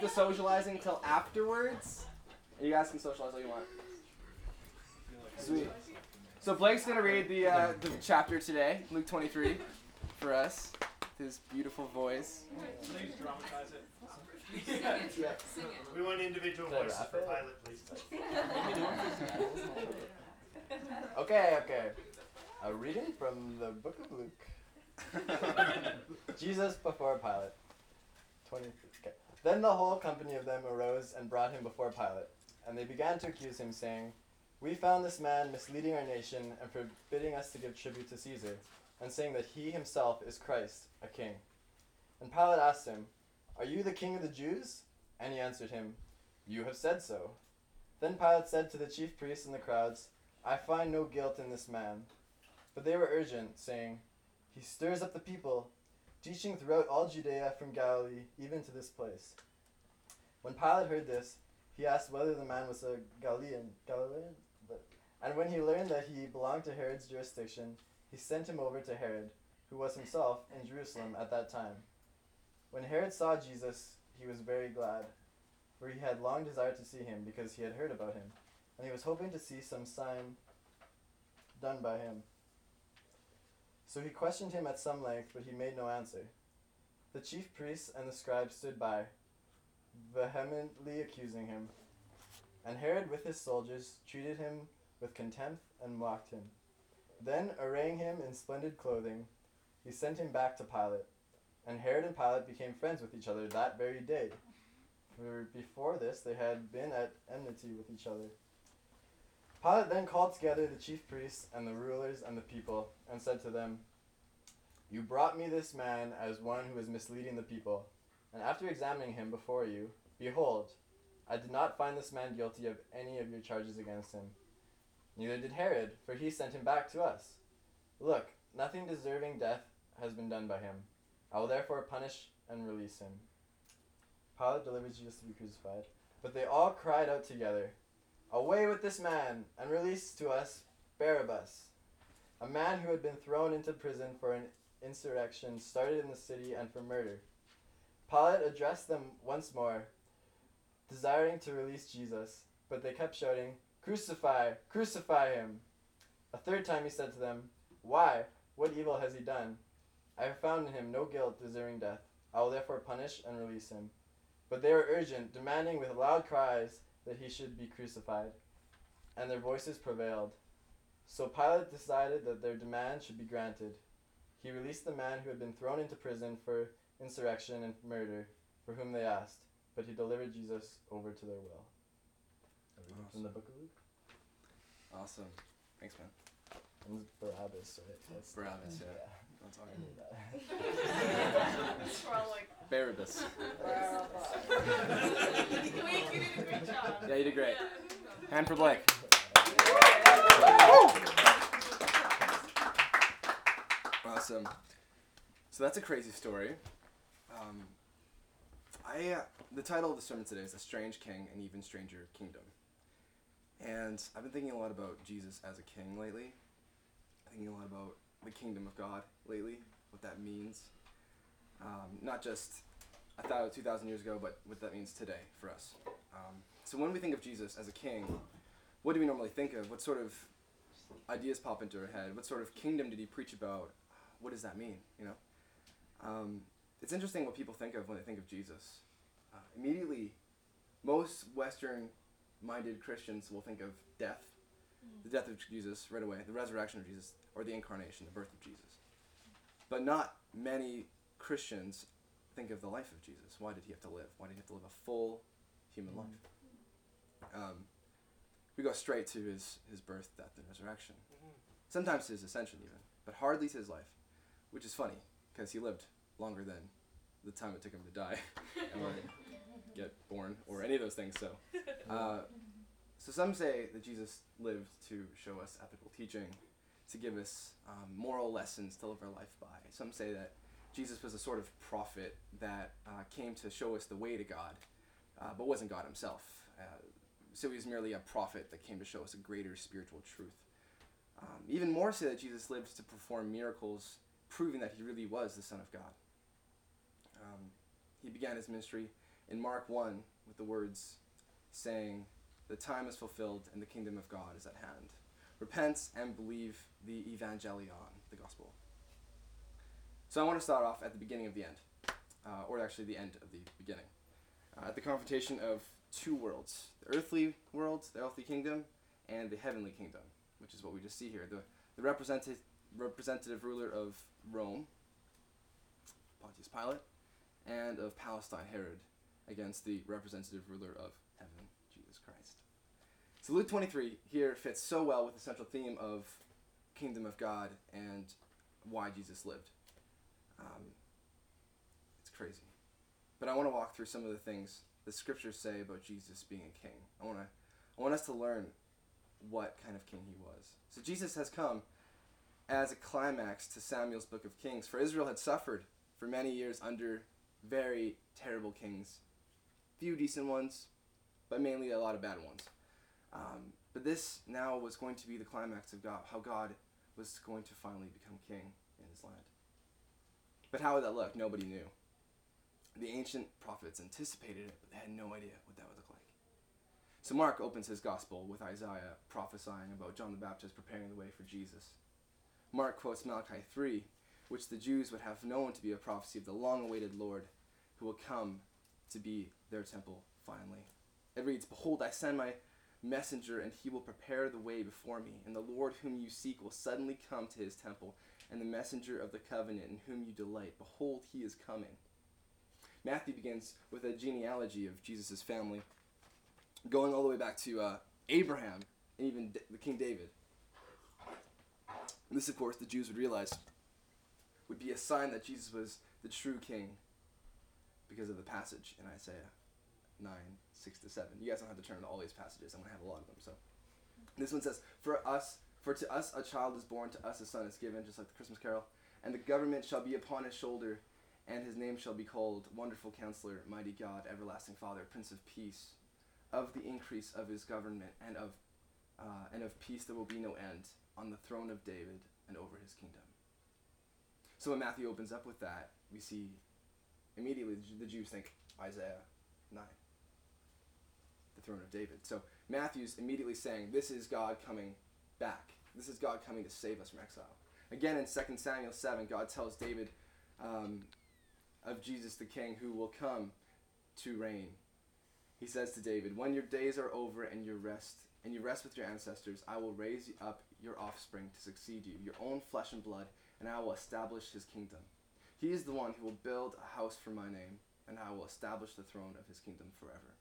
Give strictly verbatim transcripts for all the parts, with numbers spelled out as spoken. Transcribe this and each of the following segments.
the socializing till afterwards. And you guys can socialize all you want. Sweet. So Blake's going to read the, uh, the chapter today, Luke twenty-three, for us. His beautiful voice. Please dramatize it. Yeah. We want individual voices for Pilate, please. Okay, okay. A reading from the book of Luke. Jesus before Pilate. twenty-three. Okay. Then the whole company of them arose and brought him before Pilate. And they began to accuse him, saying, "We found this man misleading our nation and forbidding us to give tribute to Caesar, and saying that he himself is Christ, a king." And Pilate asked him, "Are you the king of the Jews?" And he answered him, "You have said so." Then Pilate said to the chief priests and the crowds, "I find no guilt in this man." But they were urgent, saying, "He stirs up the people, teaching throughout all Judea from Galilee, even to this place." When Pilate heard this, he asked whether the man was a Galilean, Galilean? But, and when he learned that he belonged to Herod's jurisdiction, he sent him over to Herod, who was himself in Jerusalem at that time. When Herod saw Jesus, he was very glad, for he had long desired to see him, because he had heard about him, and he was hoping to see some sign done by him. So he questioned him at some length, but he made no answer. The chief priests and the scribes stood by, vehemently accusing him. And Herod with his soldiers treated him with contempt and mocked him. Then, arraying him in splendid clothing, he sent him back to Pilate. And Herod and Pilate became friends with each other that very day. For before this they had been at enmity with each other. Pilate then called together the chief priests and the rulers and the people, and said to them, "You brought me this man as one who is misleading the people. And after examining him before you, behold, I did not find this man guilty of any of your charges against him. Neither did Herod, for he sent him back to us. Look, nothing deserving death has been done by him. I will therefore punish and release him." Pilate delivered Jesus to be crucified. But they all cried out together, "Away with this man, and release to us Barabbas," a man who had been thrown into prison for an insurrection started in the city and for murder. Pilate addressed them once more, desiring to release Jesus, but they kept shouting, "Crucify! Crucify him!" A third time he said to them, "Why? What evil has he done? I have found in him no guilt deserving death. I will therefore punish and release him." But they were urgent, demanding with loud cries that he should be crucified, and their voices prevailed. So Pilate decided that their demand should be granted. He released the man who had been thrown into prison for insurrection and murder, for whom they asked, but he delivered Jesus over to their will. A reading from the book of Luke. Awesome. Thanks, man. And it's Barabbas, right? That's Barabbas, yeah. yeah. That's all I right. knew that. It's for all like. Barabbas. Wait, you did a great job. Yeah, you did great. Hand for Blake. Awesome. So that's a crazy story. Um, I uh, the title of the sermon today is "A Strange King, an Even Stranger Kingdom." And I've been thinking a lot about Jesus as a king lately. Thinking a lot about the kingdom of God lately, what that means. Um, not just a thousand, two thousand years ago, but what that means today for us. Um, so when we think of Jesus as a king, what do we normally think of? What sort of ideas pop into our head? What sort of kingdom did he preach about? What does that mean? You know, um, it's interesting what people think of when they think of Jesus. Uh, immediately, most Western-minded Christians will think of death, the death of Jesus right away, the resurrection of Jesus, or the incarnation, the birth of Jesus. But not many Christians think of the life of Jesus. Why did he have to live? Why did he have to live a full human life? Um, we go straight to his, his birth, death, and resurrection. Sometimes to his ascension even, but hardly to his life, which is funny, because he lived longer than the time it took him to die or get born or any of those things. So, uh, so some say that Jesus lived to show us ethical teaching, to give us um, moral lessons to live our life by. Some say that Jesus was a sort of prophet that uh, came to show us the way to God, uh, but wasn't God himself. Uh, so he was merely a prophet that came to show us a greater spiritual truth. Um, even more say that Jesus lived to perform miracles, proving that he really was the Son of God. Um, he began his ministry in Mark one with the words saying, "The time is fulfilled and the kingdom of God is at hand. Repent and believe the evangelion," the gospel. So I want to start off at the beginning of the end, uh, or actually the end of the beginning, uh, at the confrontation of two worlds, the earthly world, the earthly kingdom, and the heavenly kingdom, which is what we just see here. The, the representative, representative ruler of Rome, Pontius Pilate, and of Palestine, Herod, against the representative ruler of heaven, Jesus Christ. So Luke twenty-three here fits so well with the central theme of kingdom of God and why Jesus lived. Um, it's crazy. But I want to walk through some of the things the scriptures say about Jesus being a king. I want to, I want us to learn what kind of king he was. So Jesus has come as a climax to Samuel's book of Kings, for Israel had suffered for many years under very terrible kings. Few decent ones, but mainly a lot of bad ones. Um, but this now was going to be the climax of God, how God was going to finally become king in his land. But how would that look? Nobody knew. The ancient prophets anticipated it, but they had no idea what that would look like. So Mark opens his gospel with Isaiah prophesying about John the Baptist preparing the way for Jesus. Mark quotes Malachi three, which the Jews would have known to be a prophecy of the long-awaited Lord who will come to be their temple finally. It reads, "Behold, I send my messenger, and he will prepare the way before me. And the Lord whom you seek will suddenly come to his temple, and the messenger of the covenant in whom you delight. Behold, he is coming." Matthew begins with a genealogy of Jesus' family, going all the way back to uh, Abraham and even D- the King David. And this, of course, the Jews would realize would be a sign that Jesus was the true king because of the passage in Isaiah nine, six to seven. You guys don't have to turn to all these passages. I'm going to have a lot of them. So this one says, "For us, for to us a child is born, to us a son is given," just like the Christmas carol, "and the government shall be upon his shoulder, and his name shall be called Wonderful Counselor, Mighty God, Everlasting Father, Prince of Peace. Of the increase of his government and of uh, and of peace there will be no end, on the throne of David and over his kingdom." So when Matthew opens up with that, we see immediately the Jews think Isaiah nine, the throne of David. So Matthew's immediately saying this is God coming back. This is God coming to save us from exile. Again in Second Samuel seven, God tells David um, of Jesus the King who will come to reign. He says to David, "When your days are over and you rest, and you rest with your ancestors, I will raise up your offspring to succeed you, your own flesh and blood, and I will establish his kingdom. He is the one who will build a house for my name, and I will establish the throne of his kingdom forever."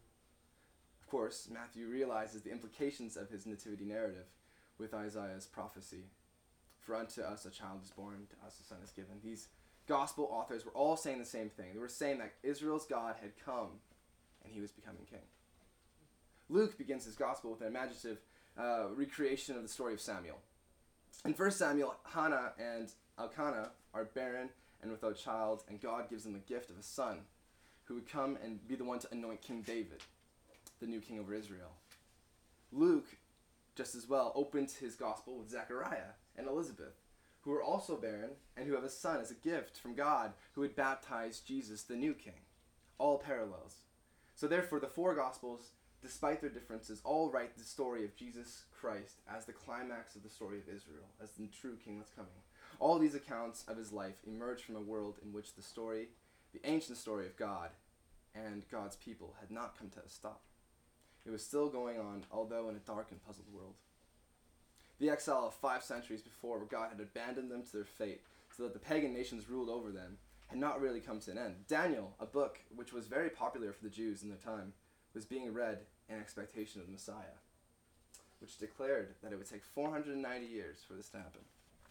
Of course, Matthew realizes the implications of his nativity narrative with Isaiah's prophecy. "For unto us a child is born, to us a son is given." These gospel authors were all saying the same thing. They were saying that Israel's God had come, and he was becoming king. Luke begins his gospel with an imaginative uh, recreation of the story of Samuel. In First Samuel, Hannah and Elkanah are barren and without child, and God gives them the gift of a son who would come and be the one to anoint King David, the new king over Israel. Luke, just as well, opens his gospel with Zechariah and Elizabeth, who are also barren and who have a son as a gift from God who would baptize Jesus, the new king. All parallels. So therefore, the four Gospels, despite their differences, all write the story of Jesus Christ as the climax of the story of Israel, as the true king that's coming. All these accounts of his life emerge from a world in which the story, the ancient story of God and God's people had not come to a stop. It was still going on, although in a dark and puzzled world. The exile of five centuries before, where God had abandoned them to their fate so that the pagan nations ruled over them, had not really come to an end. Daniel, a book which was very popular for the Jews in their time, was being read in expectation of the Messiah, which declared that it would take four hundred ninety years for this to happen,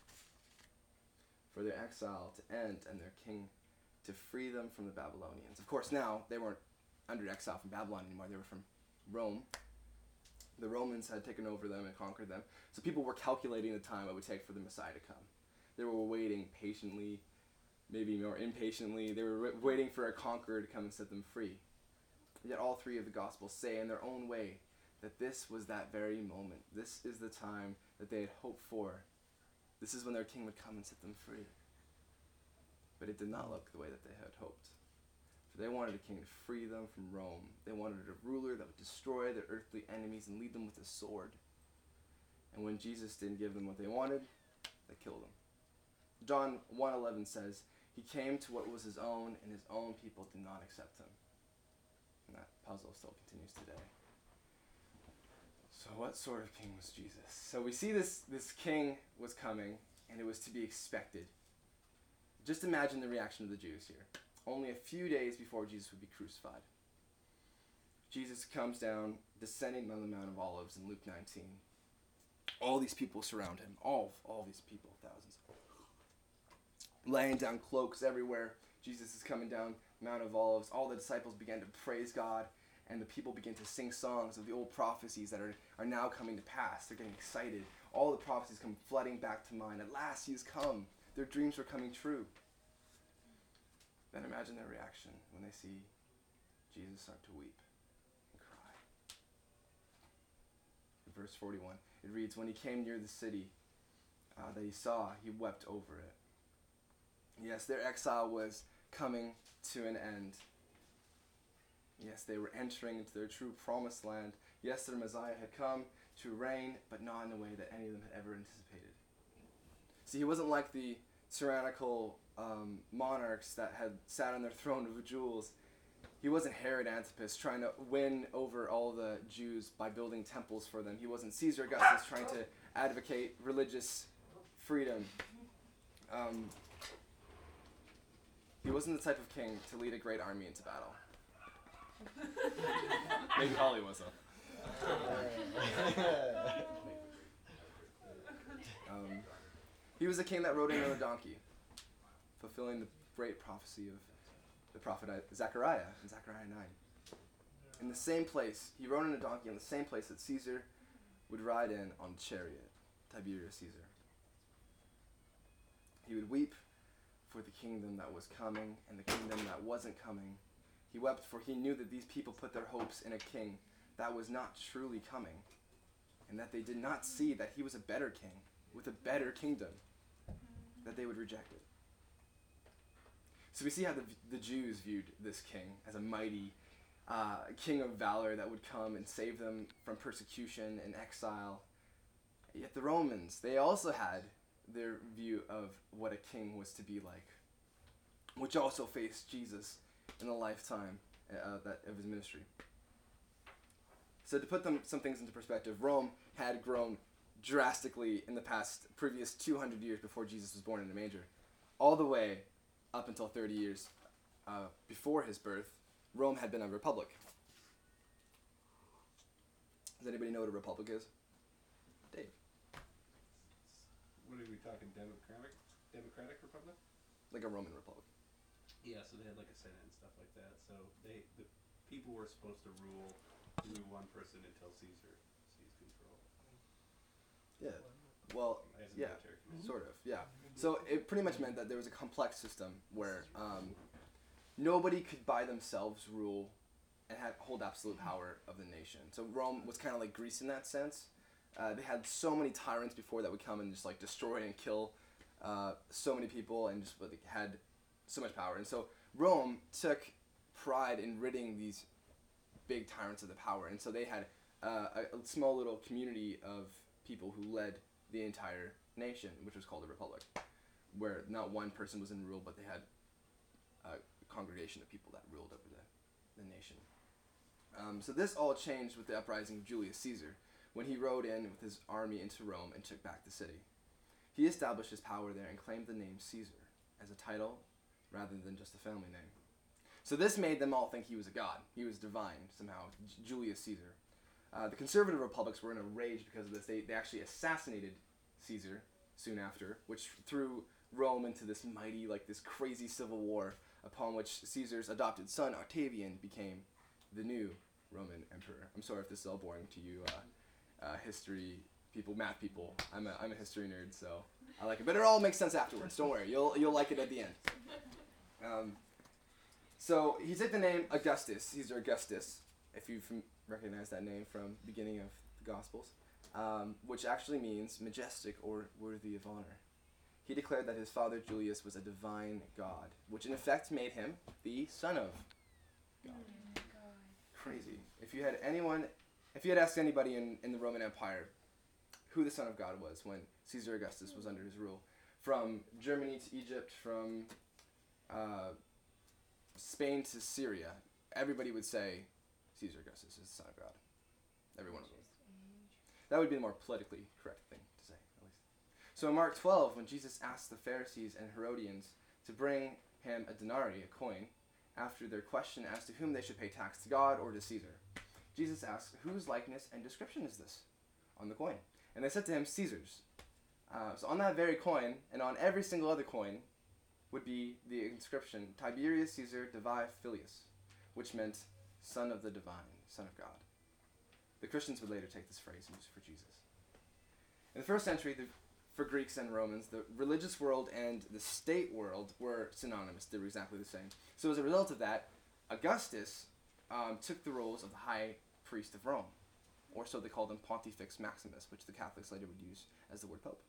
for their exile to end and their king to free them from the Babylonians. Of course, now they weren't under exile from Babylon anymore. They were from Rome. The Romans had taken over them and conquered them. So people were calculating the time it would take for the Messiah to come. They were waiting patiently, maybe more impatiently. They were waiting for a conqueror to come and set them free. Yet all three of the Gospels say in their own way that this was that very moment. This is the time that they had hoped for. This is when their king would come and set them free. But it did not look the way that they had hoped. For they wanted a king to free them from Rome. They wanted a ruler that would destroy their earthly enemies and lead them with a sword. And when Jesus didn't give them what they wanted, they killed him. John one eleven says, he came to what was his own, and his own people did not accept him. And that puzzle still continues today. So what sort of king was Jesus? So we see this, this king was coming, and it was to be expected. Just imagine the reaction of the Jews here. Only a few days before Jesus would be crucified. Jesus comes down, descending on the Mount of Olives in Luke nineteen. All these people surround him. All, all these people, thousands. Laying down cloaks everywhere. Jesus is coming down Mount of Olives. All the disciples began to praise God, and the people begin to sing songs of the old prophecies that are, are now coming to pass. They're getting excited. All the prophecies come flooding back to mind. At last he has come. Their dreams were coming true. Then imagine their reaction when they see Jesus start to weep and cry. In verse forty-one, it reads, when he came near the city uh, that he saw, he wept over it. Yes, their exile was coming to an end. Yes, they were entering into their true promised land. Yes, their Messiah had come to reign, but not in the way that any of them had ever anticipated. See, he wasn't like the tyrannical um, monarchs that had sat on their throne of jewels. He wasn't Herod Antipas trying to win over all the Jews by building temples for them. He wasn't Caesar Augustus trying to advocate religious freedom. Um, he wasn't the type of king to lead a great army into battle. Maybe Holly was, though. um, he was a king that rode in on a donkey, fulfilling the great prophecy of the prophet Zechariah in Zechariah nine. In the same place, he rode on a donkey in the same place that Caesar would ride in on a chariot, Tiberius Caesar. He would weep for the kingdom that was coming and the kingdom that wasn't coming. He wept for he knew that these people put their hopes in a king that was not truly coming, and that they did not see that he was a better king with a better kingdom, that they would reject it. So we see how the, the Jews viewed this king as a mighty uh, king of valor that would come and save them from persecution and exile. Yet the Romans, they also had their view of what a king was to be like, which also faced Jesus in the lifetime uh, that of his ministry. So to put them some things into perspective, Rome had grown drastically in the past previous two hundred years before Jesus was born in a manger. All the way up until thirty years uh, before his birth, Rome had been a republic. Does anybody know what a republic is? Dave. What are we talking, democratic democratic republic? Like a Roman republic. Yeah, so they had like a senate and stuff like that. So they the people were supposed to rule through one person until Caesar seized control. Yeah. Well, As a yeah, military commander. sort of, yeah. So it pretty much meant that there was a complex system where um, nobody could by themselves rule and have, hold absolute power of the nation. So Rome was kind of like Greece in that sense. Uh, they had so many tyrants before that would come and just like destroy and kill uh, so many people and just like, had so much power. And so Rome took pride in ridding these big tyrants of the power. And so they had uh, a, a small little community of people who led the entire nation, which was called a republic, where not one person was in rule, but they had a congregation of people that ruled over the, the nation. Um, so this all changed with the uprising of Julius Caesar, when he rode in with his army into Rome and took back the city. He established his power there and claimed the name Caesar as a title rather than just a family name. So this made them all think he was a god. He was divine somehow, J- Julius Caesar. Uh, the conservative republics were in a rage because of this. They, they actually assassinated Caesar soon after, which threw Rome into this mighty, like this crazy civil war, upon which Caesar's adopted son, Octavian, became the new Roman emperor. I'm sorry if this is all boring to you uh, uh, history people, math people. I'm a, I'm a history nerd, so I like it. But it all makes sense afterwards. Don't worry. You'll, you'll like it at the end. Um, so he took the name Augustus, Caesar Augustus, if you recognize that name from the beginning of the Gospels, um, which actually means majestic or worthy of honor. He declared that his father Julius was a divine god, which in effect made him the son of God. Oh God. Crazy. If you had anyone, if you had asked anybody in, in the Roman Empire who the Son of God was when Caesar Augustus was under his rule, from Germany to Egypt, from uh, Spain to Syria, everybody would say Caesar Augustus is the Son of God. Every one of them. That would be the more politically correct thing to say, at least. So in Mark twelve, when Jesus asked the Pharisees and Herodians to bring him a denarius, a coin, after their question as to whom they should pay tax, to God or to Caesar, Jesus asked, whose likeness and description is this on the coin? And they said to him, Caesar's. Uh, so on that very coin, and on every single other coin, would be the inscription, Tiberius Caesar Divii Filius, which meant son of the divine, son of God. The Christians would later take this phrase and use it for Jesus. In the first century, the, for Greeks and Romans, the religious world and the state world were synonymous. They were exactly the same. So as a result of that, Augustus um, took the roles of the high priest of Rome, or so they called him Pontifex Maximus, which the Catholics later would use as the word pope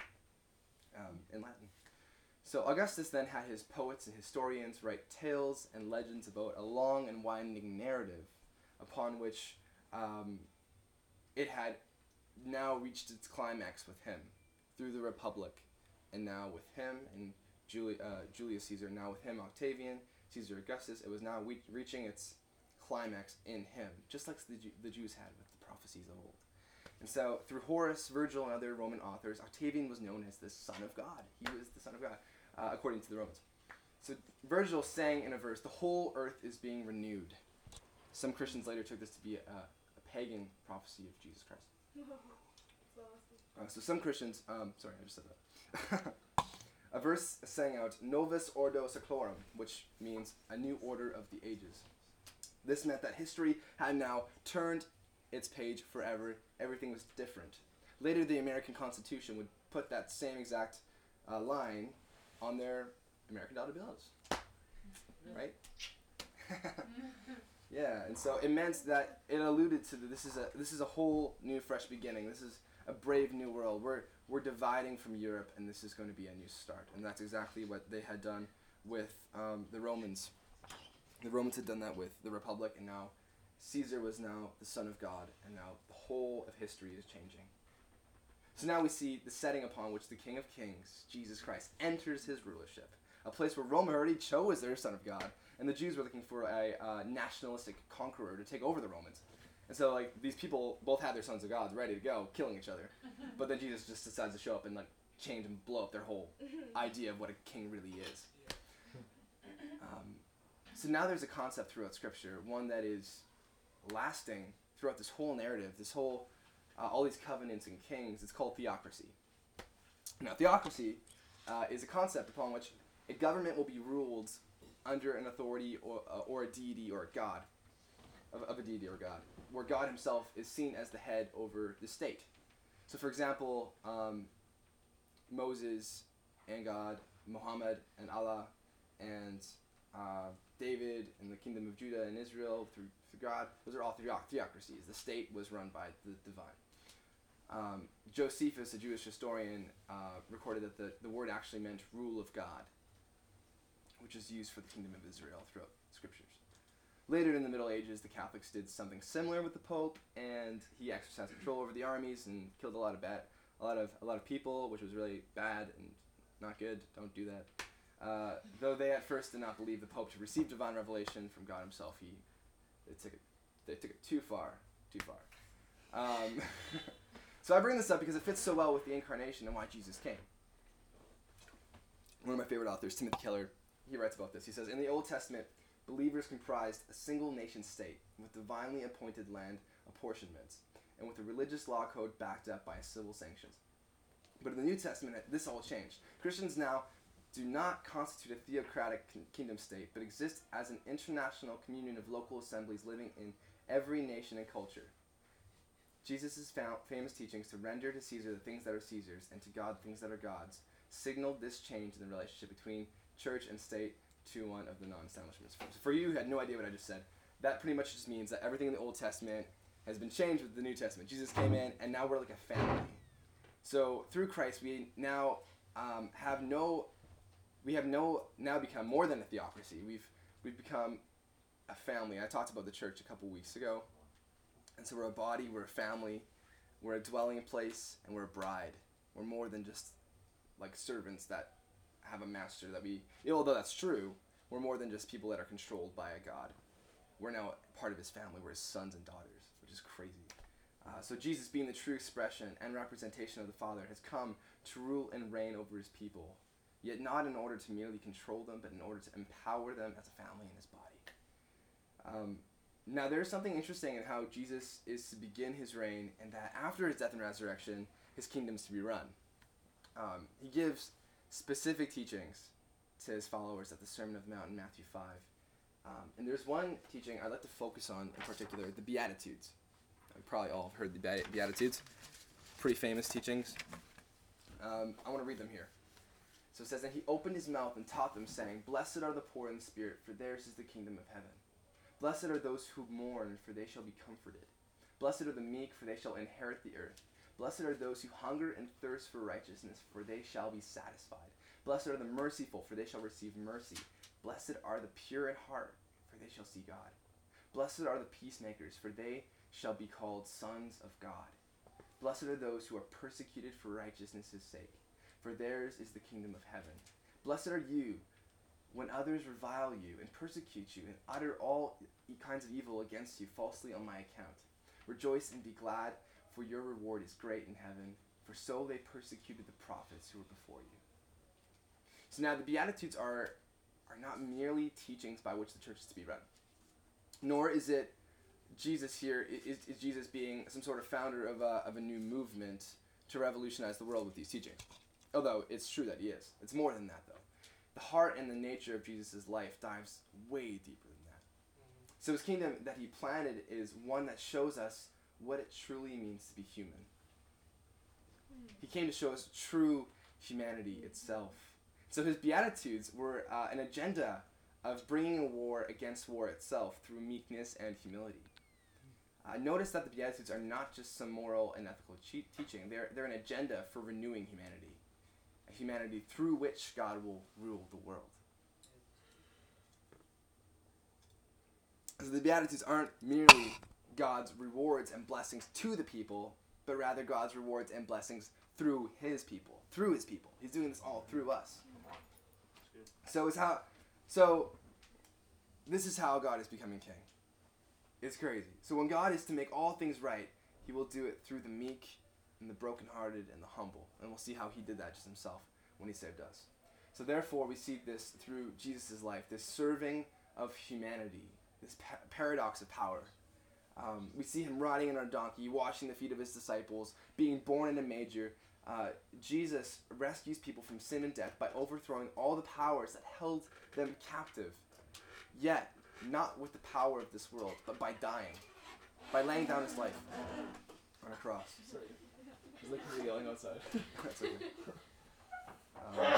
um, in Latin. So Augustus then had his poets and historians write tales and legends about a long and winding narrative upon which um, it had now reached its climax with him through the Republic, and now with him and Juli- uh, Julius Caesar, now with him Octavian, Caesar Augustus. It was now we- reaching its climax in him, just like the, Ju- the Jews had with the prophecies of old. And so through Horace, Virgil, and other Roman authors, Octavian was known as the Son of God. He was the Son of God, uh, according to the Romans. So Virgil sang in a verse, the whole earth is being renewed. Some Christians later took this to be a, a pagan prophecy of Jesus Christ. Uh, so some Christians, um, sorry, I just said that. A verse sang out, Novus Ordo Seclorum, which means a new order of the ages. This meant that history had now turned its page forever. Everything was different. Later, the American Constitution would put that same exact uh, line on their American dollar bills. Right? Yeah, and so it meant that it alluded to the, this is a this is a whole new fresh beginning. This is a brave new world. We're we're dividing from Europe, and this is going to be a new start. And that's exactly what they had done with um, the Romans. The Romans had done that with the Republic, and now Caesar was now the Son of God, and now the whole of history is changing. So now we see the setting upon which the King of Kings, Jesus Christ, enters his rulership, a place where Rome already chose their Son of God, and the Jews were looking for a uh, nationalistic conqueror to take over the Romans. And so, like, these people both had their sons of God ready to go, killing each other. But then Jesus just decides to show up and, like, change and blow up their whole idea of what a king really is. Um, so now there's a concept throughout Scripture, one that is lasting throughout this whole narrative, this whole, uh, all these covenants and kings. It's called theocracy. Now, theocracy uh, is a concept upon which a government will be ruled under an authority or, uh, or a deity or a god, of, of a deity or god, where God himself is seen as the head over the state. So, for example, um, Moses and God, Muhammad and Allah, and uh, David and the kingdom of Judah and Israel through, through God, those are all theoc- theocracies. The state was run by the divine. Um, Josephus, a Jewish historian, uh, recorded that the, the word actually meant rule of God, which is used for the kingdom of Israel throughout scriptures. Later in the Middle Ages, the Catholics did something similar with the Pope, and he exercised control over the armies and killed a lot of bad, a lot of a lot of people, which was really bad and not good. Don't do that. Uh, though they at first did not believe the Pope to receive divine revelation from God himself, he they took it they took it too far, too far. Um, so I bring this up because it fits so well with the incarnation and why Jesus came. One of my favorite authors, Timothy Keller, he writes about this. He says, in the Old Testament, believers comprised a single nation state with divinely appointed land apportionments and with a religious law code backed up by civil sanctions. But in the New Testament, this all changed. Christians now do not constitute a theocratic con- kingdom state, but exist as an international communion of local assemblies living in every nation and culture. Jesus' found famous teachings to render to Caesar the things that are Caesar's and to God the things that are God's signaled this change in the relationship between church and state to one of the non-establishments. So for you who had no idea what I just said, that pretty much just means that everything in the Old Testament has been changed with the New Testament. Jesus came in, and now we're like a family. So through Christ, we now um, have no, we have no now become more than a theocracy. We've we've become a family. I talked about the church a couple weeks ago. And so we're a body, we're a family, we're a dwelling place, and we're a bride. We're more than just like servants that have a master that we, you know, although that's true, we're more than just people that are controlled by a God. We're now part of his family. We're his sons and daughters, which is crazy. Uh, so Jesus, being the true expression and representation of the Father, has come to rule and reign over his people, yet not in order to merely control them, but in order to empower them as a family in his body. Um, now, there's something interesting in how Jesus is to begin his reign, and that after his death and resurrection, his kingdom is to be run. Um, he gives specific teachings to his followers at the Sermon of the Mount in Matthew five. Um, and there's one teaching I'd like to focus on in particular, the Beatitudes. You've probably all heard the Beat- Beatitudes. Pretty famous teachings. Um, I want to read them here. So it says, "And he opened his mouth and taught them, saying, Blessed are the poor in spirit, for theirs is the kingdom of heaven. Blessed are those who mourn, for they shall be comforted. Blessed are the meek, for they shall inherit the earth. Blessed are those who hunger and thirst for righteousness, for they shall be satisfied. Blessed are the merciful, for they shall receive mercy. Blessed are the pure in heart, for they shall see God. Blessed are the peacemakers, for they shall be called sons of God. Blessed are those who are persecuted for righteousness' sake, for theirs is the kingdom of heaven. Blessed are you when others revile you and persecute you and utter all kinds of evil against you falsely on my account. Rejoice and be glad, for your reward is great in heaven, for so they persecuted the prophets who were before you." So now the Beatitudes are, are not merely teachings by which the church is to be run, nor is it Jesus here, is, is Jesus being some sort of founder of a, of a new movement to revolutionize the world with these teachings. Although it's true that he is. It's more than that, though. The heart and the nature of Jesus' life dives way deeper than that. So his kingdom that he planted is one that shows us what it truly means to be human. He came to show us true humanity itself. So his Beatitudes were uh, an agenda of bringing a war against war itself through meekness and humility. Uh, notice that the Beatitudes are not just some moral and ethical che- teaching. They're, they're an agenda for renewing humanity. A humanity through which God will rule the world. So the Beatitudes aren't merely God's rewards and blessings to the people, but rather God's rewards and blessings through his people. Through his people. He's doing this all through us. So it's how so this is how God is becoming king. It's crazy. So when God is to make all things right, he will do it through the meek and the brokenhearted and the humble. And we'll see how he did that just himself when he saved us. So therefore we see this through Jesus' life, this serving of humanity, this pa- paradox of power. Um, we see him riding on a donkey, washing the feet of his disciples, being born in a manger. Uh, Jesus rescues people from sin and death by overthrowing all the powers that held them captive. Yet, not with the power of this world, but by dying, by laying down his life on a cross. Sorry. It's like you're yelling outside. That's okay. Um,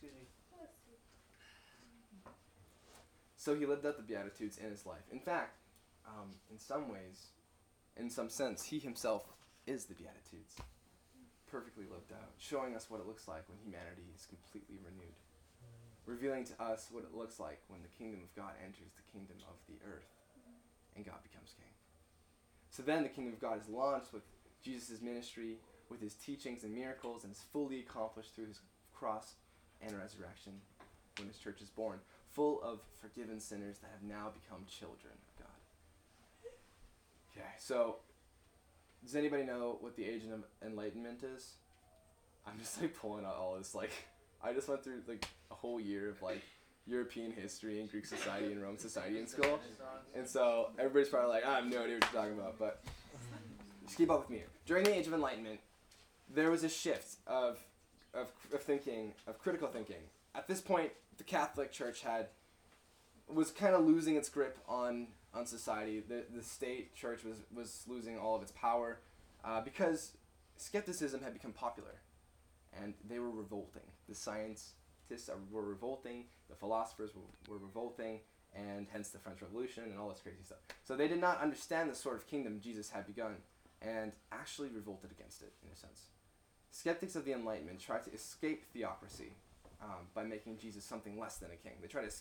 so he lived out the Beatitudes in his life. In fact, um, in some ways, in some sense, he himself is the Beatitudes. Perfectly lived out, showing us what it looks like when humanity is completely renewed. Revealing to us what it looks like when the kingdom of God enters the kingdom of the earth and God becomes king. So then the kingdom of God is launched with Jesus' ministry, with his teachings and miracles, and is fully accomplished through his cross and resurrection when his church is born, full of forgiven sinners that have now become children of God. Okay, so does anybody know what the Age of Enlightenment is? I'm just like pulling out all this, like, I just went through like a whole year of like European history and Greek society and Roman society in school. And so everybody's probably like, I have no idea what you're talking about, but just keep up with me here. During the Age of Enlightenment, there was a shift of, of, of thinking, of critical thinking. At this point, the Catholic Church had, was kind of losing its grip on, on society. The, the state church was, was losing all of its power uh, because skepticism had become popular. And they were revolting. The scientists were revolting, the philosophers were, were revolting, and hence the French Revolution and all this crazy stuff. So they did not understand the sort of kingdom Jesus had begun and actually revolted against it, in a sense. Skeptics of the Enlightenment tried to escape theocracy um, by making Jesus something less than a king. They tried to escape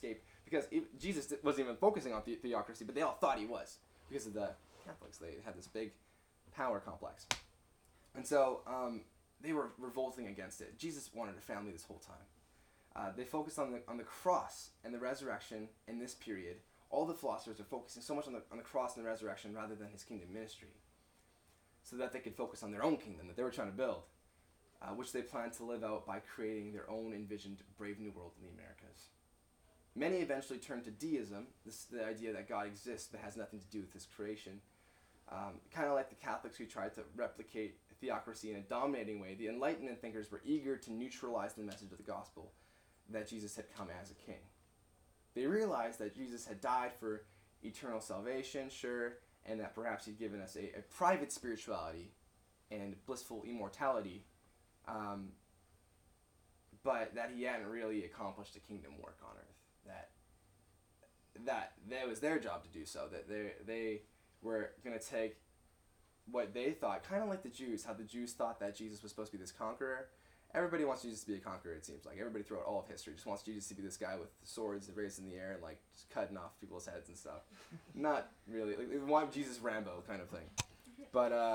because e- Jesus di- wasn't even focusing on the- theocracy, but they all thought he was because of the Catholics. They had this big power complex. And so um, they were revolting against it. Jesus wanted a family this whole time. Uh, they focused on the on the cross and the resurrection in this period. All the philosophers are focusing so much on the on the cross and the resurrection rather than his kingdom ministry, so that they could focus on their own kingdom that they were trying to build, uh, which they planned to live out by creating their own envisioned brave new world in the Americas. Many eventually turned to deism, this the idea that God exists but has nothing to do with his creation. Um, kind of like the Catholics who tried to replicate theocracy in a dominating way, the Enlightenment thinkers were eager to neutralize the message of the gospel that Jesus had come as a king. They realized that Jesus had died for eternal salvation, sure, and that perhaps he'd given us a, a private spirituality and blissful immortality, um, but that he hadn't really accomplished a kingdom work on earth. That that that was their job to do so. That they they were going to take what they thought, kind of like the Jews, how the Jews thought that Jesus was supposed to be this conqueror. Everybody wants Jesus to be a conqueror, it seems like. Everybody throughout all of history just wants Jesus to be this guy with swords raised in the air and like just cutting off people's heads and stuff. Not really. Like, they want Jesus Rambo kind of thing. But uh,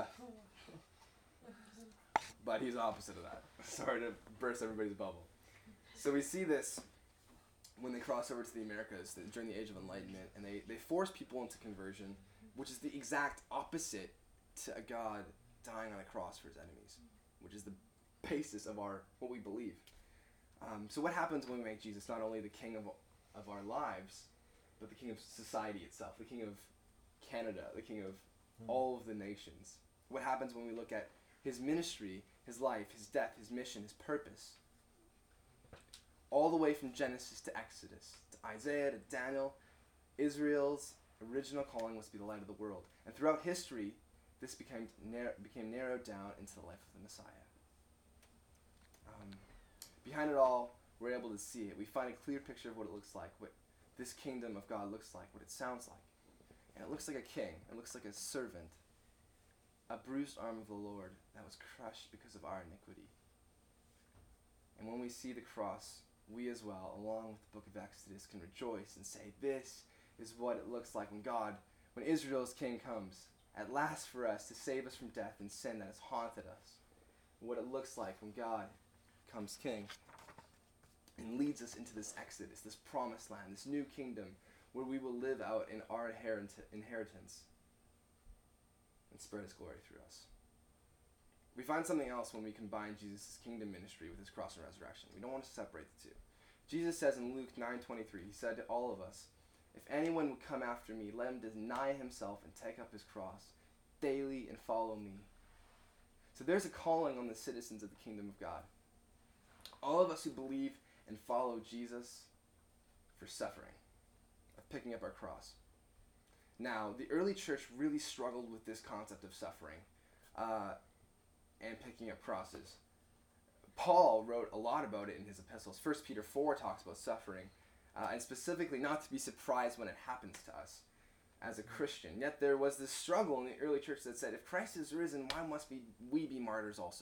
but he's opposite of that. Sorry to burst everybody's bubble. So we see this when they cross over to the Americas during the Age of Enlightenment, and they, they force people into conversion, which is the exact opposite to a God dying on a cross for his enemies, which is the basis of our what we believe. Um, so what happens when we make Jesus not only the king of of our lives, but the king of society itself, the king of Canada, the king of mm. all of the nations? What happens when we look at his ministry, his life, his death, his mission, his purpose? All the way from Genesis to Exodus, to Isaiah, to Daniel, Israel's original calling was to be the light of the world. And throughout history, this became nar- became narrowed down into the life of the Messiah. Um, behind it all, we're able to see it. We find a clear picture of what it looks like, what this kingdom of God looks like, what it sounds like. And it looks like a king. It looks like a servant, a bruised arm of the Lord that was crushed because of our iniquity. And when we see the cross, we as well, along with the book of Exodus, can rejoice and say, this is what it looks like when God, when Israel's king comes at last for us to save us from death and sin that has haunted us. What it looks like when God comes king and leads us into this exodus, this promised land, this new kingdom where we will live out in our inheritance and spread his glory through us. We find something else when we combine Jesus' kingdom ministry with his cross and resurrection. We don't want to separate the two. Jesus says in Luke nine twenty-three, he said to all of us, if anyone would come after me, let him deny himself and take up his cross daily and follow me. So there's a calling on the citizens of the kingdom of God. All of us who believe and follow Jesus for suffering, of picking up our cross. Now, the early church really struggled with this concept of suffering uh, and picking up crosses. Paul wrote a lot about it in his epistles. First Peter four talks about suffering, uh, and specifically not to be surprised when it happens to us as a Christian. Yet there was this struggle in the early church that said, if Christ is risen, why must we, we be martyrs also?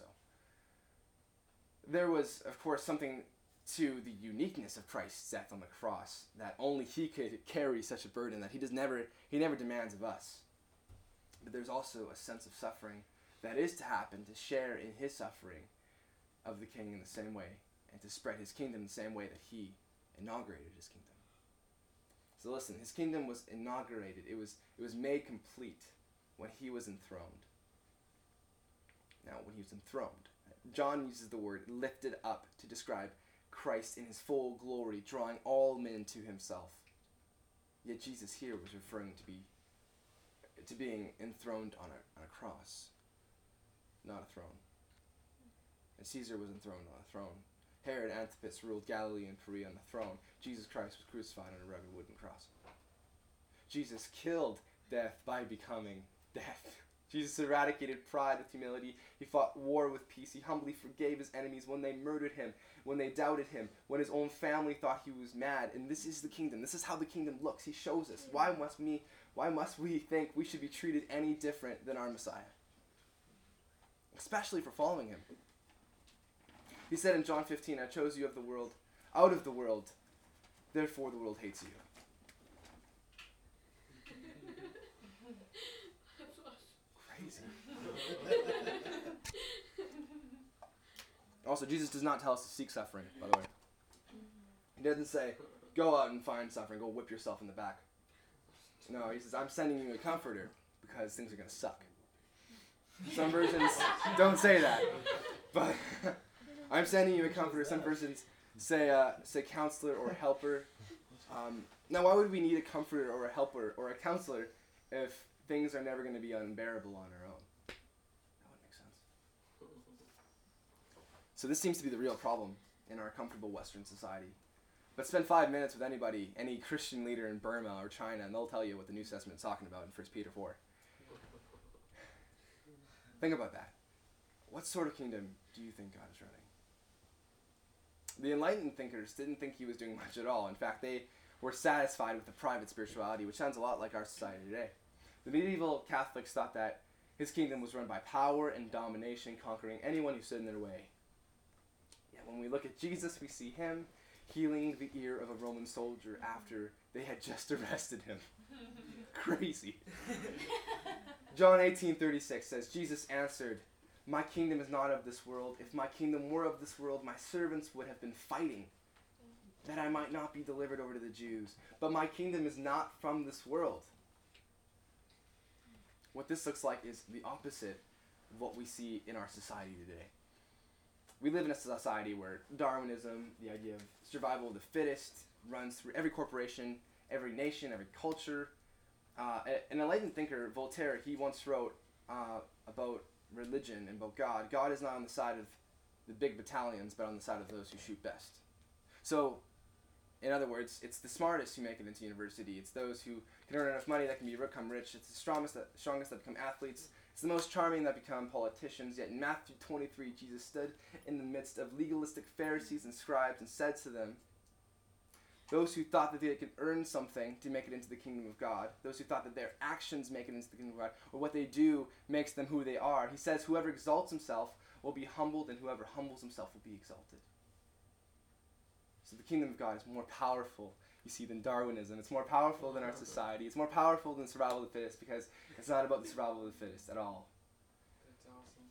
There was, of course, something to the uniqueness of Christ's death on the cross, that only he could carry such a burden that he does never he never demands of us. But there's also a sense of suffering that is to happen, to share in his suffering of the king in the same way, and to spread his kingdom in the same way that he inaugurated his kingdom. So listen, his kingdom was inaugurated. It was it was made complete when he was enthroned. Now, when he was enthroned, John uses the word lifted up to describe Christ in his full glory, drawing all men to himself. Yet Jesus here was referring to be to being enthroned on a, on a cross, not a throne. And Caesar was enthroned on a throne. Herod Antipas ruled Galilee and Perea on the throne. Jesus Christ was crucified on a rugged wooden cross. Jesus killed death by becoming death. Jesus eradicated pride with humility. He fought war with peace. He humbly forgave his enemies when they murdered him, when they doubted him, when his own family thought he was mad. And this is the kingdom. This is how the kingdom looks. He shows us. Why must we, why must we think we should be treated any different than our Messiah? Especially for following him. He said in John fifteen, I chose you of the world, out of the world, therefore the world hates you. Also, Jesus does not tell us to seek suffering, by the way. He doesn't say, go out and find suffering, go whip yourself in the back. No, he says, I'm sending you a comforter because things are going to suck. Some versions don't say that, but I'm sending you a comforter. Some versions say uh, say counselor or helper. Um, now, why would we need a comforter or a helper or a counselor if things are never going to be unbearable on our own? That wouldn't make sense. So this seems to be the real problem in our comfortable Western society. But spend five minutes with anybody, any Christian leader in Burma or China, and they'll tell you what the New Testament is talking about in First Peter four. Think about that. What sort of kingdom do you think God is running? The enlightened thinkers didn't think he was doing much at all. In fact, they were satisfied with the private spirituality, which sounds a lot like our society today. The medieval Catholics thought that his kingdom was run by power and domination, conquering anyone who stood in their way. Yet when we look at Jesus, we see him healing the ear of a Roman soldier after they had just arrested him. Crazy. John eighteen thirty-six says, Jesus answered, my kingdom is not of this world. If my kingdom were of this world, my servants would have been fighting, that I might not be delivered over to the Jews. But my kingdom is not from this world. What this looks like is the opposite of what we see in our society today. We live in a society where Darwinism, the idea of survival of the fittest, runs through every corporation, every nation, every culture. Uh, an enlightened thinker, Voltaire, he once wrote uh, about religion and about God. God is not on the side of the big battalions, but on the side of those who shoot best. So, in other words, it's the smartest who make it into university. It's those who can earn enough money that can become rich. It's the strongest that, strongest that become athletes. It's the most charming that become politicians. Yet in Matthew twenty-three, Jesus stood in the midst of legalistic Pharisees and scribes and said to them, those who thought that they could earn something to make it into the kingdom of God, those who thought that their actions make it into the kingdom of God, or what they do makes them who they are, he says, whoever exalts himself will be humbled, and whoever humbles himself will be exalted. So the kingdom of God is more powerful, you see, than Darwinism. It's more powerful than our society. It's more powerful than survival of the fittest, because it's not about the survival of the fittest at all. That's awesome.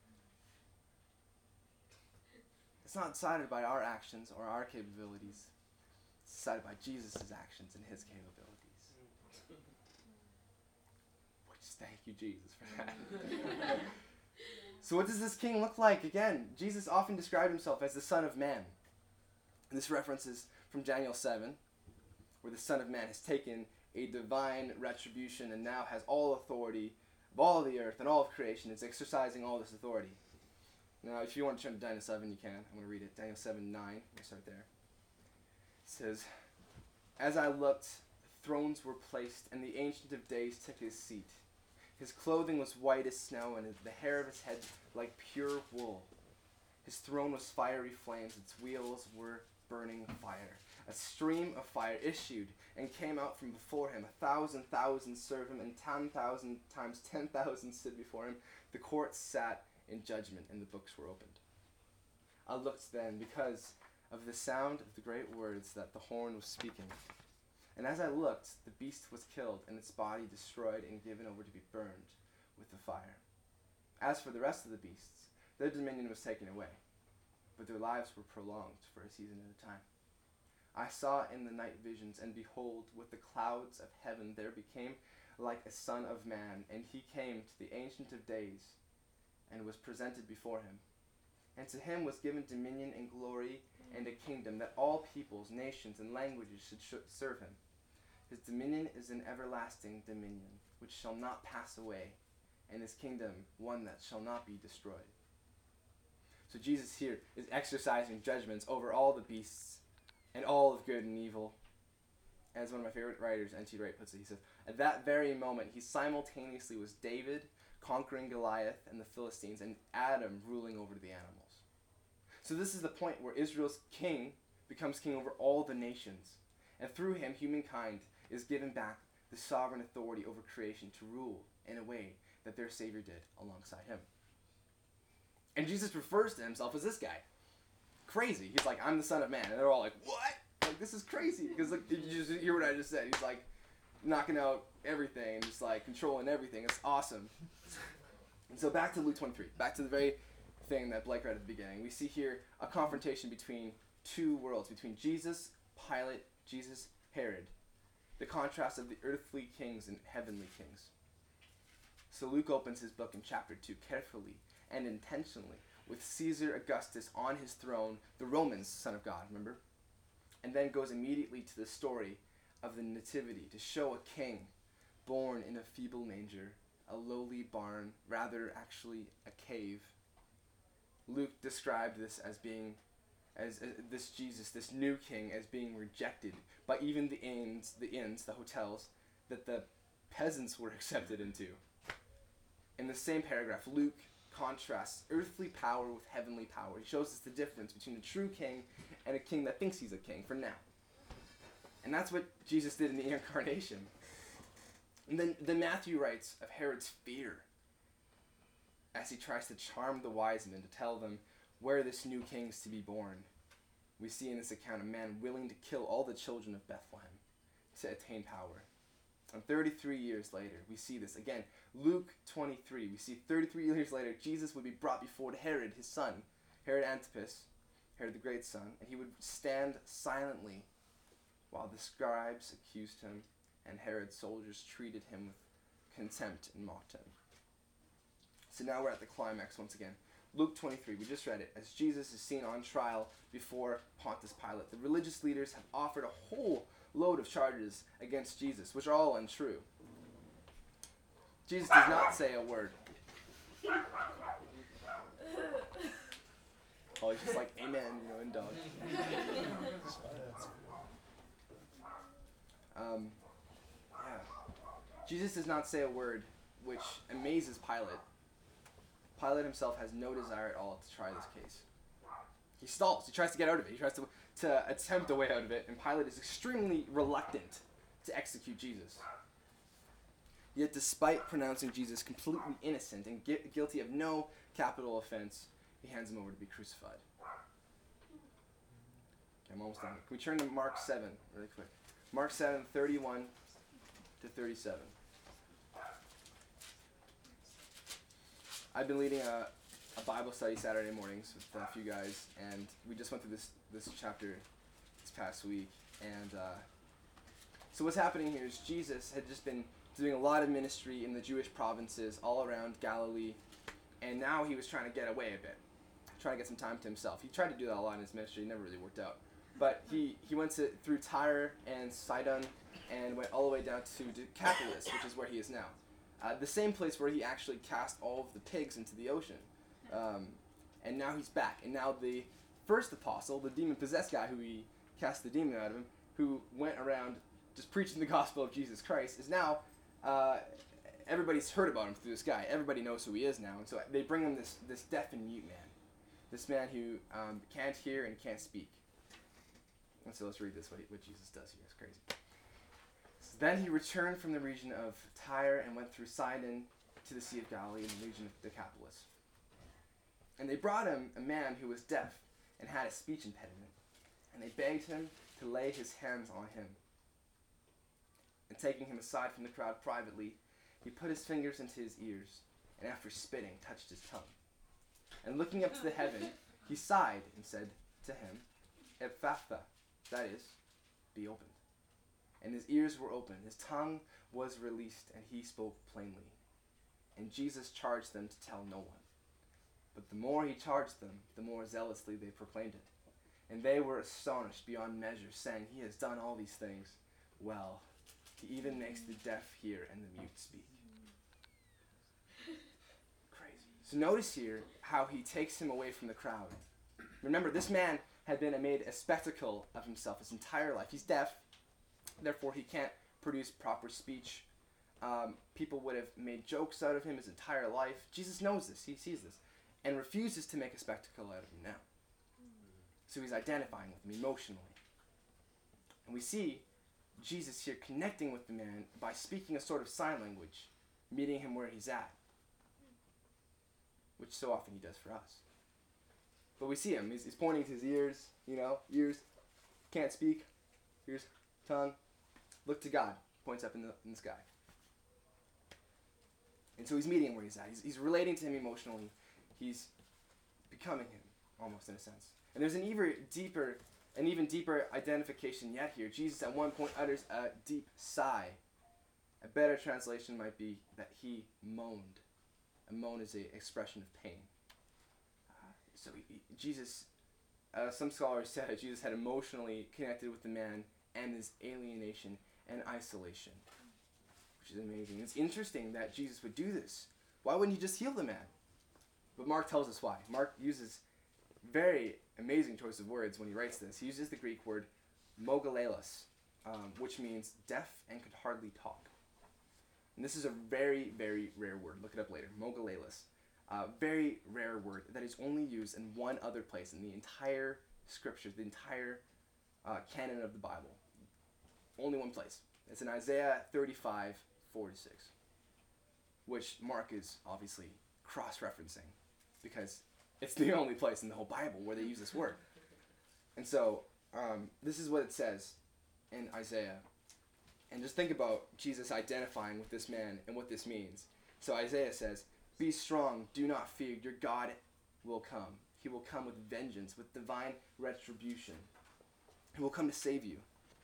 It's not decided by our actions or our capabilities. It's decided by Jesus' actions and his capabilities. Which, thank you, Jesus, for that. So what does this king look like? Again, Jesus often described himself as the Son of Man. And this reference is from Daniel seven, where the Son of Man has taken a divine retribution and now has all authority of all of the earth and all of creation. It's exercising all this authority. Now, if you want to turn to Daniel seven, you can. I'm going to read it. Daniel seven nine. We'll start there. It says, as I looked, thrones were placed, and the Ancient of Days took his seat. His clothing was white as snow, and the hair of his head like pure wool. His throne was fiery flames, its wheels were burning fire. A stream of fire issued and came out from before him. A thousand thousand serve him, and ten thousand times ten thousand stood before him. The court sat in judgment, and the books were opened. I looked then, because of the sound of the great words that the horn was speaking. And as I looked, the beast was killed, and its body destroyed and given over to be burned with the fire. As for the rest of the beasts, their dominion was taken away, but their lives were prolonged for a season at a time. I saw in the night visions, and behold, with the clouds of heaven there became like a son of man, and he came to the Ancient of Days, and was presented before him. And to him was given dominion and glory and a kingdom, that all peoples, nations, and languages should sh- serve him. His dominion is an everlasting dominion, which shall not pass away, and his kingdom one that shall not be destroyed. So Jesus here is exercising judgments over all the beasts and all of good and evil. As one of my favorite writers, N T Wright, puts it, he says, at that very moment he simultaneously was David conquering Goliath and the Philistines, and Adam ruling over the animals. So this is the point where Israel's king becomes king over all the nations, and through him humankind is given back the sovereign authority over creation to rule in a way that their Savior did alongside him. And Jesus refers to himself as this guy. Crazy. He's like, I'm the Son of Man. And they're all like, what? Like, this is crazy. Because like, you just hear what I just said. He's like knocking out everything, just like controlling everything. It's awesome. And so back to Luke twenty-three. Back to the very thing that Blake read at the beginning. We see here a confrontation between two worlds, between Jesus, Pilate, Jesus, Herod. The contrast of the earthly kings and heavenly kings. So Luke opens his book in chapter two carefully and intentionally with Caesar Augustus on his throne, the Roman's son of God, remember? And then goes immediately to the story of the nativity to show a king born in a feeble manger, a lowly barn, rather actually a cave. Luke described this as being, as, as this Jesus, this new king, as being rejected by even the inns, the inns, the hotels that the peasants were accepted into. In the same paragraph, Luke contrasts earthly power with heavenly power. He shows us the difference between a true king and a king that thinks he's a king for now. And that's what Jesus did in the incarnation. And then, then Matthew writes of Herod's fear as he tries to charm the wise men to tell them where this new king is to be born. We see in this account a man willing to kill all the children of Bethlehem to attain power. And thirty-three years later, we see this. Again, Luke twenty-three, we see thirty-three years later, Jesus would be brought before Herod, his son, Herod Antipas, Herod the great son, and he would stand silently while the scribes accused him and Herod's soldiers treated him with contempt and mocked him. So now we're at the climax once again. Luke twenty-three, we just read it. As Jesus is seen on trial before Pontius Pilate, the religious leaders have offered a whole load of charges against Jesus, which are all untrue. Jesus does not say a word. Oh, he's just like, amen, you know, in dog. um, yeah. Jesus does not say a word, which amazes Pilate. Pilate himself has no desire at all to try this case. He stalls. He tries to get out of it. He tries to, to attempt a way out of it, and Pilate is extremely reluctant to execute Jesus. Yet despite pronouncing Jesus completely innocent and gu- guilty of no capital offense, he hands him over to be crucified. Okay, I'm almost done. Can we turn to Mark seven really quick? Mark seven, thirty-one to thirty-seven. I've been leading a, a Bible study Saturday mornings with a few guys, and we just went through this, this chapter this past week. And uh, so what's happening here is Jesus had just been doing a lot of ministry in the Jewish provinces all around Galilee, and now he was trying to get away a bit, trying to get some time to himself. He tried to do that a lot in his ministry, it never really worked out. But he, he went to through Tyre and Sidon and went all the way down to Decapolis, which is where he is now. Uh, the same place where he actually cast all of the pigs into the ocean. Um, and now he's back. And now the first apostle, the demon-possessed guy who he cast the demon out of him, who went around just preaching the gospel of Jesus Christ, is now, uh, everybody's heard about him through this guy. Everybody knows who he is now. And so they bring him this, this deaf and mute man. This man who um, can't hear and can't speak. And so let's read this, what, what Jesus does here. It's crazy. Then he returned from the region of Tyre and went through Sidon to the Sea of Galilee in the region of Decapolis. And they brought him a man who was deaf and had a speech impediment. And they begged him to lay his hands on him. And taking him aside from the crowd privately, he put his fingers into his ears, and after spitting, touched his tongue. And looking up to the heaven, he sighed and said to him, Ephphatha, that is, be opened. And his ears were opened, his tongue was released, and he spoke plainly. And Jesus charged them to tell no one. But the more he charged them, the more zealously they proclaimed it. And they were astonished beyond measure, saying, he has done all these things well. He even makes the deaf hear and the mute speak. Crazy. So notice here how he takes him away from the crowd. Remember, this man had been made a spectacle of himself his entire life. He's deaf. Therefore, he can't produce proper speech. Um, people would have made jokes out of him his entire life. Jesus knows this. He sees this. And refuses to make a spectacle out of him now. So he's identifying with him emotionally. And we see Jesus here connecting with the man by speaking a sort of sign language, meeting him where he's at. Which so often he does for us. But we see him. He's, he's pointing to his ears, you know, ears. Can't speak. Ears, tongue. Look to God. Points up in the, in the sky. And so he's meeting him where he's at. He's, he's relating to him emotionally. He's becoming him, almost in a sense. And there's an even deeper, an even deeper identification yet here. Jesus at one point utters a deep sigh. A better translation might be that he moaned. A moan is an expression of pain. Uh, so he, he, Jesus, uh, some scholars said Jesus had emotionally connected with the man and his alienation and isolation, which is amazing. It's interesting that Jesus would do this. Why wouldn't he just heal the man? But Mark tells us why. Mark uses very amazing choice of words when he writes this. He uses the Greek word mogalelus, um, which means deaf and could hardly talk. And this is a very, very rare word. Look it up later. Mogalelus. Uh, very rare word that is only used in one other place in the entire scriptures, the entire uh, canon of the Bible. Only one place. It's in Isaiah thirty-five, four to six, which Mark is obviously cross-referencing because it's the only place in the whole Bible where they use this word. And so um, this is what it says in Isaiah. And just think about Jesus identifying with this man and what this means. So Isaiah says, "Be strong, do not fear, your God will come. He will come with vengeance, with divine retribution. He will come to save you.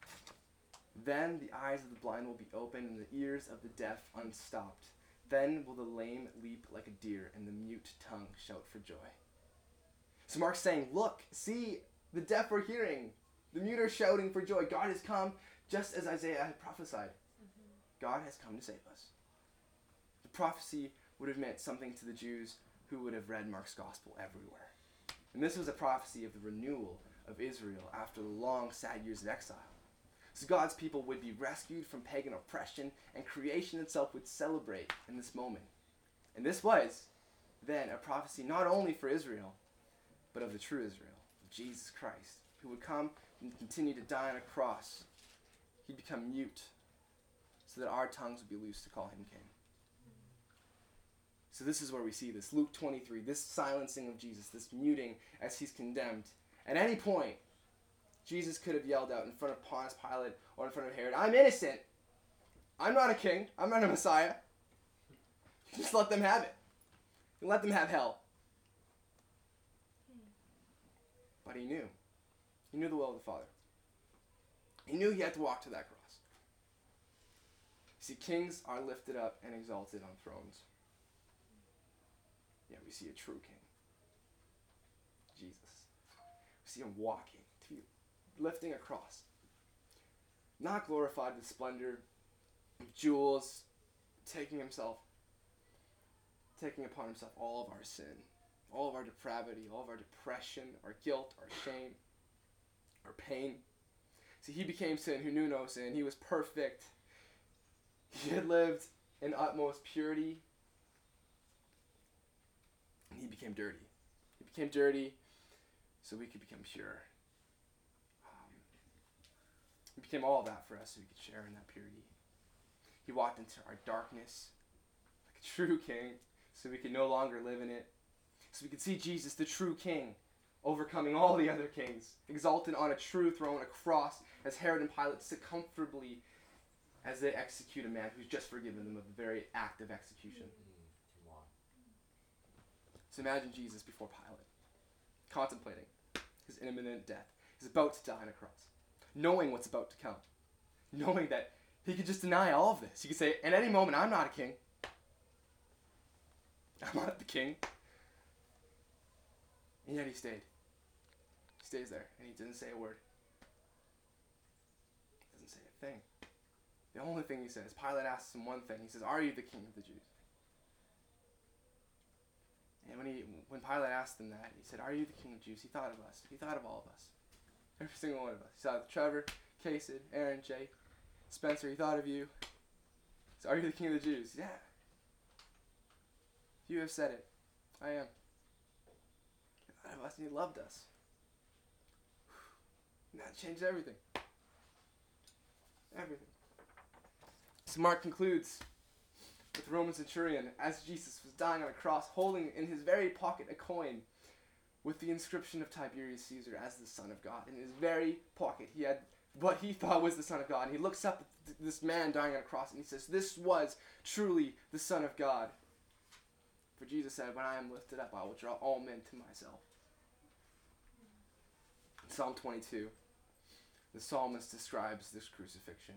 Then the eyes of the blind will be opened and the ears of the deaf unstopped. Then will the lame leap like a deer and the mute tongue shout for joy." So Mark's saying, look, see, the deaf are hearing. The mute are shouting for joy. God has come just as Isaiah had prophesied. Mm-hmm. God has come to save us. The prophecy would have meant something to the Jews who would have read Mark's gospel everywhere. And this was a prophecy of the renewal of Israel after the long, sad years of exile. So God's people would be rescued from pagan oppression, and creation itself would celebrate in this moment. And this was, then, a prophecy not only for Israel, but of the true Israel, of Jesus Christ, who would come and continue to die on a cross. He'd become mute, so that our tongues would be loose to call him king. So this is where we see this. Luke twenty-three, this silencing of Jesus, this muting as he's condemned. At any point, Jesus could have yelled out in front of Pontius Pilate or in front of Herod, "I'm innocent. I'm not a king. I'm not a Messiah." Just let them have it. And let them have hell. But he knew. He knew the will of the Father. He knew he had to walk to that cross. See, kings are lifted up and exalted on thrones. Yeah, we see a true king. Jesus. We see him walking, to be lifting a cross. Not glorified with splendor, with jewels, taking himself, taking upon himself all of our sin, all of our depravity, all of our depression, our guilt, our shame, our pain. See, he became sin who knew no sin. He was perfect. He had lived in utmost purity. And he became dirty. He became dirty so we could become pure. Um, he became all of that for us so we could share in that purity. He walked into our darkness like a true king so we could no longer live in it. So we could see Jesus, the true king, overcoming all the other kings, exalted on a true throne, a cross, as Herod and Pilate sit comfortably as they execute a man who's just forgiven them of the very act of execution. Mm-hmm. So imagine Jesus before Pilate, contemplating his imminent death. He's about to die on a cross, knowing what's about to come, knowing that he could just deny all of this. He could say, at any moment, I'm not a king. I'm not the king. And yet he stayed. He stays there, and he doesn't say a word. Doesn't say a thing. The only thing he says, Pilate asks him one thing. He says, "Are you the king of the Jews?" And when he, when Pilate asked him that, he said, "Are you the king of the Jews?" He thought of us. He thought of all of us. Every single one of us. He thought of Trevor, Kased, Aaron, Jay, Spencer. He thought of you. He said, "Are you the king of the Jews?" Yeah. You have said it. I am. Of us, and he loved us. And that changed everything. Everything. So Mark concludes with the Roman centurion as Jesus was dying on a cross, holding in his very pocket a coin with the inscription of Tiberius Caesar as the Son of God. In his very pocket, he had what he thought was the Son of God. And he looks up at this man dying on a cross and he says, "This was truly the Son of God." For Jesus said, when I am lifted up, I will draw all men to myself. Psalm twenty-two, the psalmist describes this crucifixion.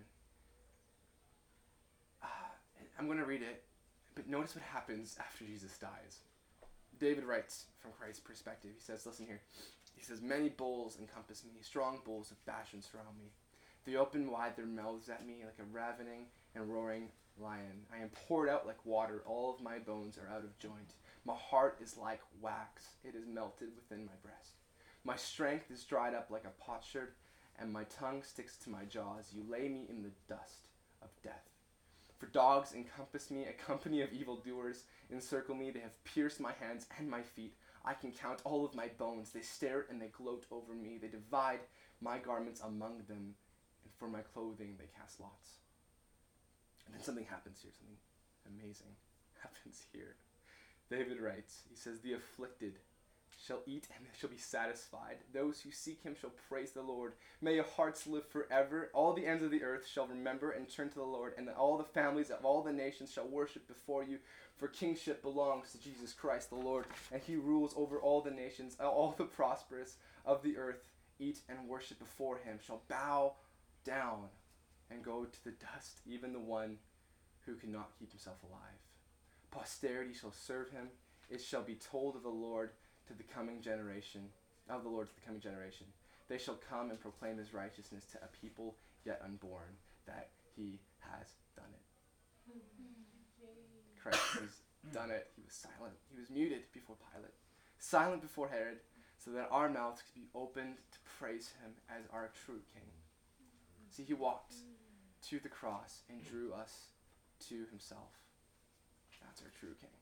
Uh, I'm going to read it, but notice what happens after Jesus dies. David writes from Christ's perspective. He says, listen here. He says, many bulls encompass me, strong bulls of Bashan surround me. They open wide their mouths at me like a ravening and roaring lion. I am poured out like water. All of my bones are out of joint. My heart is like wax. It is melted within my breast. My strength is dried up like a potsherd, and my tongue sticks to my jaws. You lay me in the dust of death. For dogs encompass me, a company of evildoers encircle me. They have pierced my hands and my feet. I can count all of my bones. They stare and they gloat over me. They divide my garments among them, and for my clothing they cast lots. And then something happens here, something amazing happens here. David writes, he says, the afflicted shall eat and they shall be satisfied. Those who seek him shall praise the Lord. May your hearts live forever. All the ends of the earth shall remember and turn to the Lord, and all the families of all the nations shall worship before you. For kingship belongs to Jesus Christ the Lord, and he rules over all the nations. All the prosperous of the earth eat and worship before him, shall bow down and go to the dust, even the one who cannot keep himself alive. Posterity shall serve him. It shall be told of the Lord to the coming generation, of the Lord to the coming generation. They shall come and proclaim his righteousness to a people yet unborn, that he has done it. Christ has done it. He was silent. He was muted before Pilate, silent before Herod, so that our mouths could be opened to praise him as our true king. See, he walked to the cross and drew us to himself. That's our true king.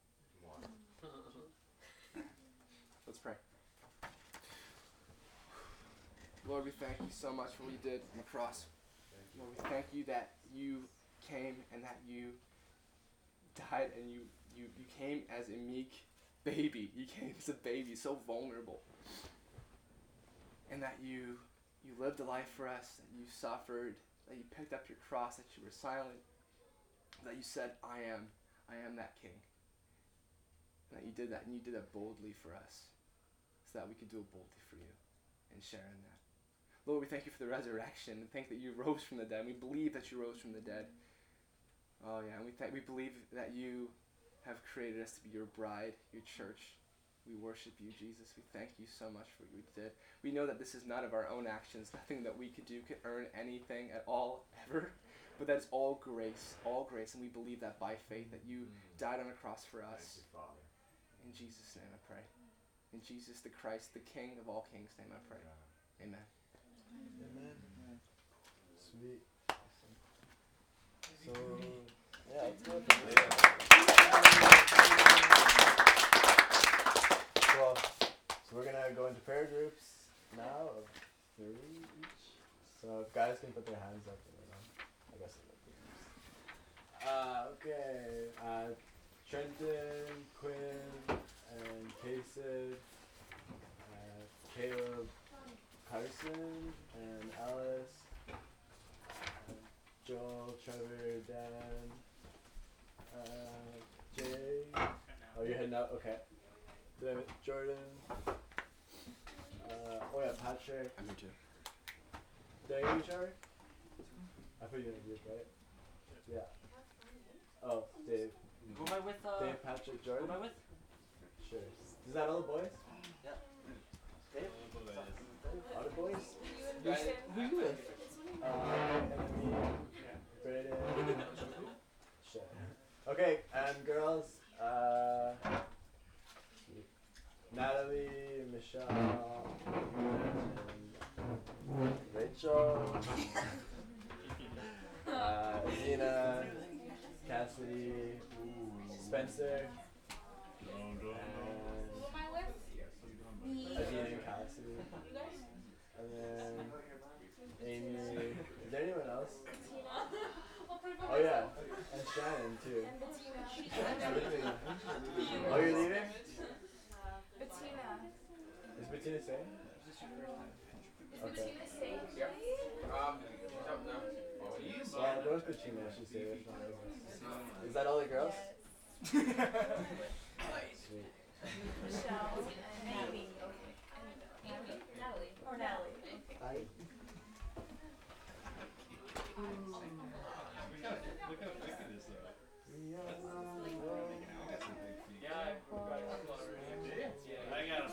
Let's pray. Lord, we thank you so much for what you did on the cross. Lord, we thank you that you came and that you died and you, you, you came as a meek baby. You came as a baby, so vulnerable. And that you you lived a life for us, that you suffered, that you picked up your cross, that you were silent, that you said, I am, I am that king. And that you did that, and you did that boldly for us, so that we could do it boldly for you and share in that. Lord, we thank you for the resurrection, and thank that you rose from the dead. We believe that you rose from the dead. Oh yeah, and we th- we believe that you have created us to be your bride, your church. We worship you, Jesus. We thank you so much for what you did. We know that this is not of our own actions, nothing that we could do could earn anything at all, ever. But that is all grace, all grace, and we believe that by faith, that you died on a cross for us. Thank you, Father. In Jesus' name I pray. In Jesus the Christ, the King of all kings' name I pray. Amen. Amen. Sweet. Awesome. So, yeah, let's go with the Cool. So we're going to go into prayer groups now of three each. So if guys can put their hands up, you know, I guess I'll uh, okay. Uh, Trenton, Quinn, and Kason, uh, Caleb, Carson, and Alice, uh, Joel, Trevor, Dan, uh, Jay. Oh, you're heading out? Okay. Then Jordan. Uh, oh yeah, Patrick. I'm here too. Did I hear each other? I thought you didn't group, right? Yeah. Oh, Dave. Who am I with? Uh, Dave, Patrick, who Jordan? am I with? Sure. Is that all the boys? Yeah. Dave? All the boys? You and Who you with? Uh, Emily, Brayden. Sure. Okay, and girls, uh, Natalie, Michelle, and Rachel, uh, Zena, Cassidy, Spencer, and Who am I with? Me. Adina and Cassidy, You guys? and then Amy. Is there anyone else? Bettina. I'll put it by Oh yeah, myself. and Shannon too. And Bettina. And Bettina. Oh, you're leaving? Bettina. Is Bettina staying? Is Okay. Bettina safe? Um, don't know. Well, go with Bettina. She's safe. Is that all the girls? Yes. Cornelli. Bye. Look how thick it is, though. Yeah, I got it already. I got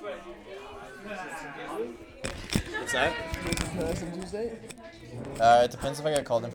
What's that? Uh, it depends if I get called in.